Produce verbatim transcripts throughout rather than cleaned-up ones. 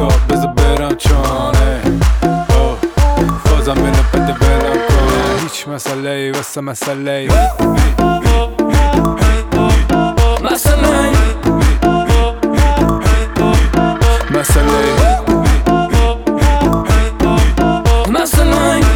سکا بذار برم چانه فازم بینه بده بلم کنه هیچ مسئله ای واسه مسئله ای مسئله ای مسئله ای مسئله ای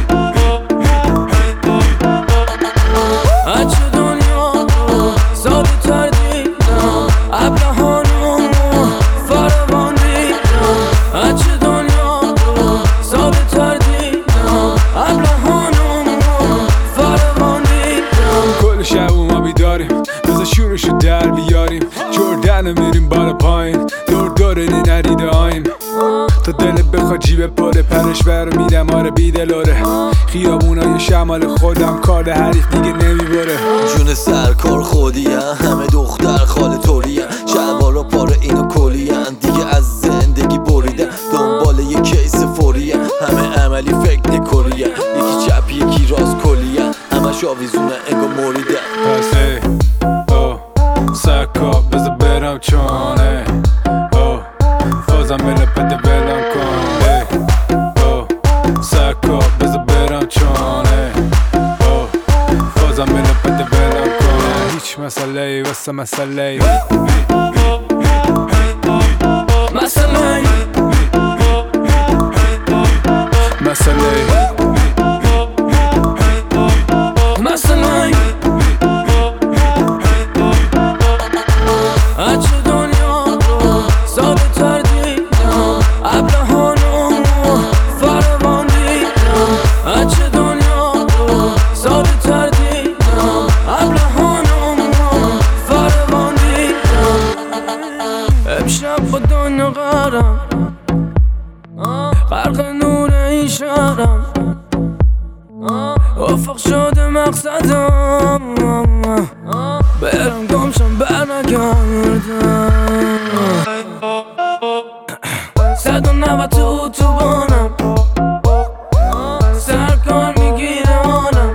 هرچه دنیا رو ساده تر دیدم ابلهانم رو فراوان دیدم هرچه دنیا رو ساده تر دیدم ابلهانم رو فراوان دیدم کل شب ما بیداریم بذار شورشو در بیاریم جردن میریم بالا پایین دور دور دی نریده آیم تا دلت بخواد جیب پره پرش بر میدم آره بیدلاره خیابونای شمال خودم کار حریف دیگه نمیباره جون سرکار خودیم همه دختر خاله طوریم شلوارا پاره اینو کلیم دیگه از زندگی بریدم دنبال یه کیس فوریم همه عملی فکر نکوریم یکی چپ یکی راست کلیم همش آویزونه انگار مریدم پس ای او سکا بذار برم چانه او فازم بله بده بلم کن ای او سکا بذار برم چانه او فازم بله بده بلم کن هیچ مسئله ای واسه مسئله ای مسئله ای مسئله ای مسئله ای هرچه دنیا رو ساده تر دیدم ابلهانم رو فراوان دیدم هرچه دنیا رو ساده تر دیدم ابلهانم رو فراوان دیدم امشب با دنیا قرم غرق نور این شهرم افق شده مقصدم برم گمشم برنگردم صد و نود تو اتوبانم سرکار میگیره آنم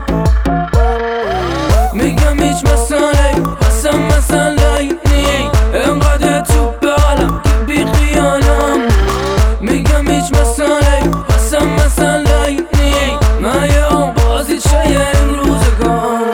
میگم هیچ مسئله اصلا مسئله نی انقدر تو بالم که بی خیالم میگم هیچ مسئله اصلا مسئله نی من یه بازی چه امروزگارم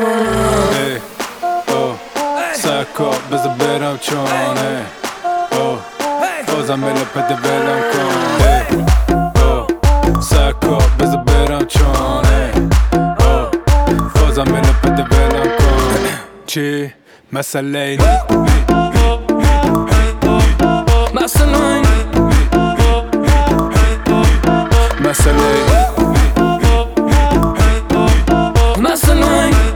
سکا بذار برم چانه او فازم بله بده بلم کن او سکا بذار برم چانه او فازم بله بده بلم کن چی مسئله ای مسئله ای مسئله ای مسئله ای